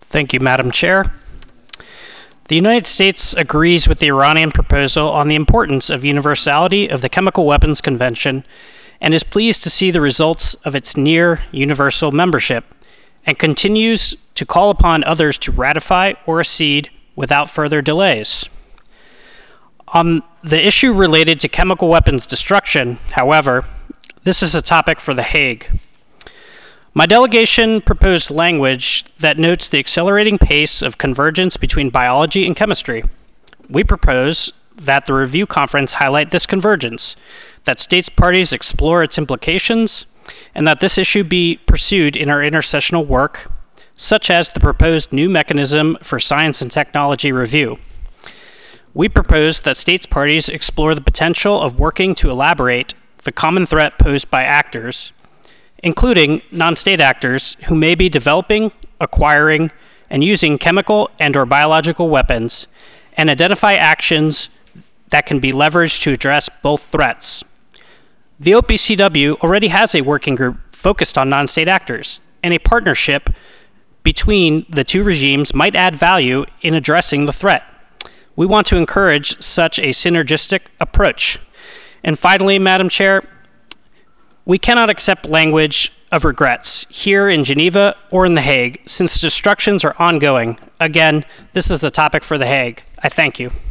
Thank you, Madam Chair. The United States agrees with the Iranian proposal on the importance of universality of the Chemical Weapons Convention and is pleased to see the results of its near universal membership and continues to call upon others to ratify or accede without further delays. On the issue related to chemical weapons destruction, however, this is a topic for The Hague. My delegation proposed language that notes the accelerating pace of convergence between biology and chemistry. We propose that the review conference highlight this convergence, that states parties explore its implications, and that this issue be pursued in our intersessional work, such as the proposed new mechanism for science and technology review. We propose that states parties explore the potential of working to elaborate the common threat posed by actors, including non-state actors who may be developing, acquiring, and using chemical and/or biological weapons, and identify actions that can be leveraged to address both threats. The OPCW already has a working group focused on non-state actors, and a partnership between the two regimes might add value in addressing the threat. We want to encourage such a synergistic approach. And finally, Madam Chair, we cannot accept language of regrets here in Geneva or in The Hague, since destructions are ongoing. Again, this is a topic for The Hague. I thank you.